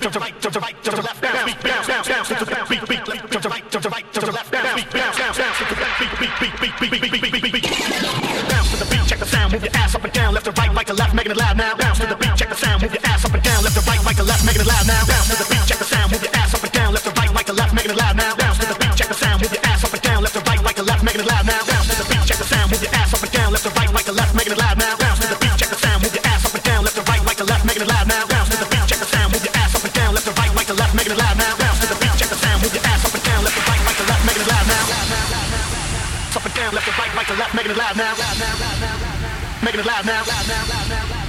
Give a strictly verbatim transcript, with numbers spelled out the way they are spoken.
to the right, to the right, to the left, bounce, beat, bounce, bounce, bounce, to the right, beat, beat, to the right, to the right, to the left, bounce, beat, bounce, bounce, bounce, to the right, beat, beat, beat, beat, beat, beat, beat, beat, beat, beat. Bounce to the beat, check the sound, move your ass up and down, left to right, right to left, making it loud now. Bounce to the beat, check the sound, move your ass up and down, left to right, right to left, making it loud now. Bounce to the beat, check the sound, move your ass up and down, left to right, right to left, making it loud now. Bounce to the beat, check the sound, move your ass up and down, left to right, right to left, making it loud now. Bounce to the beat, check the sound, move your ass up and down, left to right, right to left, making it loud now. Bounce to the beat, check the sound, move your ass up and down, left to right, right to left, making it loud now. Bounce to the beat, check the sound, move your ass up and down, left to right, right to left, making it loud now. Bounce to the beat, check the sound, move your ass up and down, left to right, right to left, making it loud now. Up and down, left to right, right to left, making it loud now. Making it loud now.